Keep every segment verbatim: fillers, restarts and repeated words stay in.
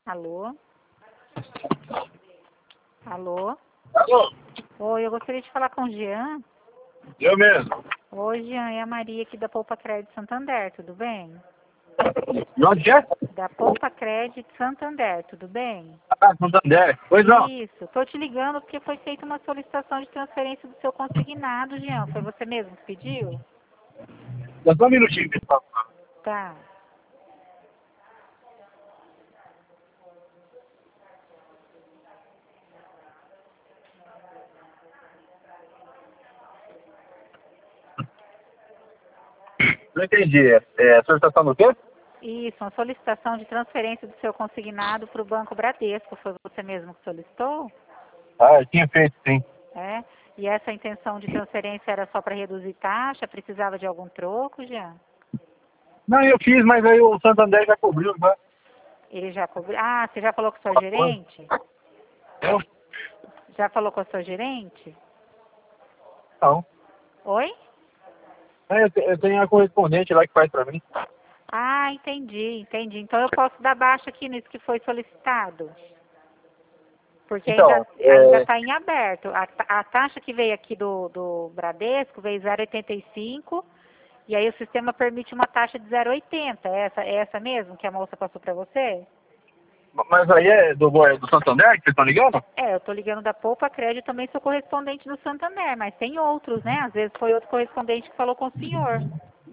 Alô? Alô? Alô? Oi, eu gostaria de falar com o Jean. Eu mesmo. Oi, Jean, é a Maria aqui da Poupa Crédito Santander, tudo bem? De onde é? Da Poupa Crédito Santander, tudo bem? Ah, Santander. Pois não. Isso, tô te ligando porque foi feita uma solicitação de transferência do seu consignado, Jean. Foi você mesmo que pediu? Dá só um minutinho, pessoal. Tá. Não entendi. É, a solicitação do quê? Isso, uma solicitação de transferência do seu consignado para o Banco Bradesco. Foi você mesmo que solicitou? Ah, eu tinha feito, sim. É? E essa intenção de transferência era só para reduzir taxa? Precisava de algum troco, Jean? Não, eu fiz, mas aí o Santander já cobriu, né? Ele já cobriu. Ah, você já falou com o seu gerente? Eu? Já falou com o seu gerente? Não. Oi? É, Eu te- eu tenho a correspondente lá que faz pra mim. Ah, entendi, entendi. Então eu posso dar baixa aqui nisso que foi solicitado? Porque Então, ainda ainda é... está em aberto. A, ta- a taxa que veio aqui do, do Bradesco veio zero vírgula oitenta e cinco e aí o sistema permite uma taxa de zero vírgula oitenta. É essa, é essa mesmo que a moça passou para você? Mas aí é do, é do Santander que vocês estão ligando? É, eu estou ligando da Poupa Crédito, também sou correspondente do Santander, mas tem outros, né? Às vezes foi outro correspondente que falou com o senhor.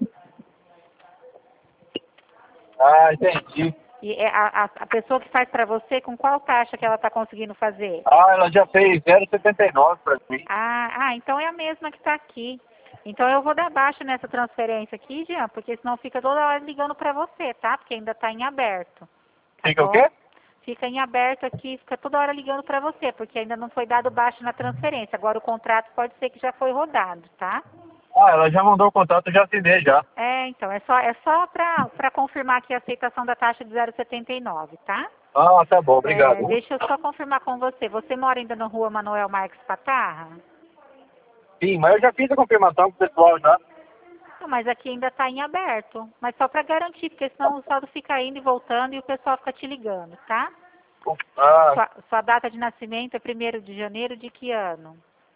Ah, entendi. E é a, a, a pessoa que faz para você, com qual taxa que ela está conseguindo fazer? Ah, ela já fez zero vírgula setenta e nove pra mim. Ah, ah, então é a mesma que está aqui. Então eu vou dar baixa nessa transferência aqui, Jean, porque senão fica toda hora ligando para você, tá? Porque ainda está em aberto. Tá Fica o bom? quê? Fica em aberto aqui, fica toda hora ligando para você, porque ainda não foi dado baixa na transferência. Agora o contrato pode ser que já foi rodado, tá? Ah, ela já mandou o contato, eu já assinei já. É, então, é só, é só para confirmar aqui a aceitação da taxa de zero vírgula setenta e nove, tá? Ah, tá bom, obrigado. É, deixa eu só confirmar com você. Você mora ainda na rua Manuel Marques Patarra? Sim, mas eu já fiz a confirmação com o pessoal já. Não, mas aqui ainda está em aberto. Mas só para garantir, porque senão o saldo fica indo e voltando e o pessoal fica te ligando, tá? Ah, Sua, sua data de nascimento é primeiro de janeiro de que ano?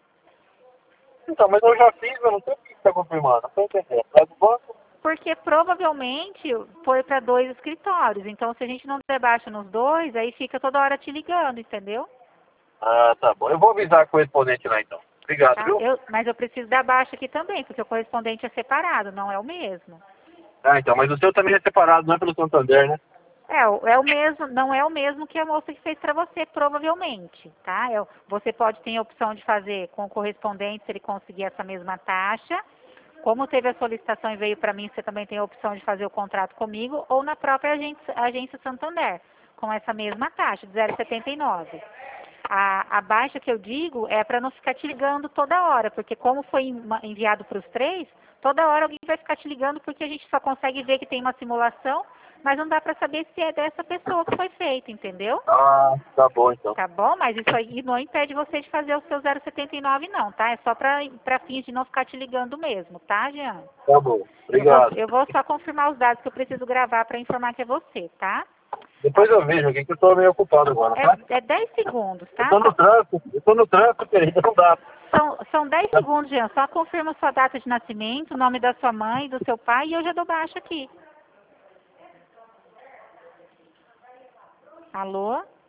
então, mas eu já fiz, eu não sei o que está confirmando. Não estou entendendo. É do banco? Porque provavelmente foi para dois escritórios. Então, se a gente não der baixa nos dois, aí fica toda hora te ligando, entendeu? Ah, tá bom. Eu vou avisar a correspondente lá então. Obrigado, Tá? viu? Eu, mas eu preciso dar baixa aqui também, porque o correspondente é separado, não é o mesmo. Ah, então, mas o seu também é separado, não é pelo Santander, né? É, o- é o mesmo, não é o mesmo que a moça que fez para você, provavelmente, tá? É o- você pode ter a opção de fazer com o correspondente, se ele conseguir essa mesma taxa. Como teve a solicitação e veio para mim, você também tem a opção de fazer o contrato comigo ou na própria agência, agência Santander, com essa mesma taxa, de zero vírgula setenta e nove. A, a baixa que eu digo é para não ficar te ligando toda hora, porque como foi enma- enviado para os três, toda hora alguém vai ficar te ligando porque a gente só consegue ver que tem uma simulação, mas não dá para saber se é dessa pessoa que foi feito, entendeu? Ah, tá bom então. Tá bom? Mas isso aí não impede você de fazer o seu zero vírgula setenta e nove não, tá? É só para fins de não ficar te ligando mesmo, tá, Jean? Tá bom. Eu vou, Obrigado. eu vou só confirmar os dados que eu preciso gravar para informar que é você, tá? Depois eu vejo aqui que eu tô meio ocupado agora, tá? É, é dez segundos, Eu tá? tô no trânsito, eu tô no trânsito, querida, não dá. São, são dez segundos, Jean. Só confirma sua data de nascimento, o nome da sua mãe, do seu pai e eu já dou baixa aqui. Alô?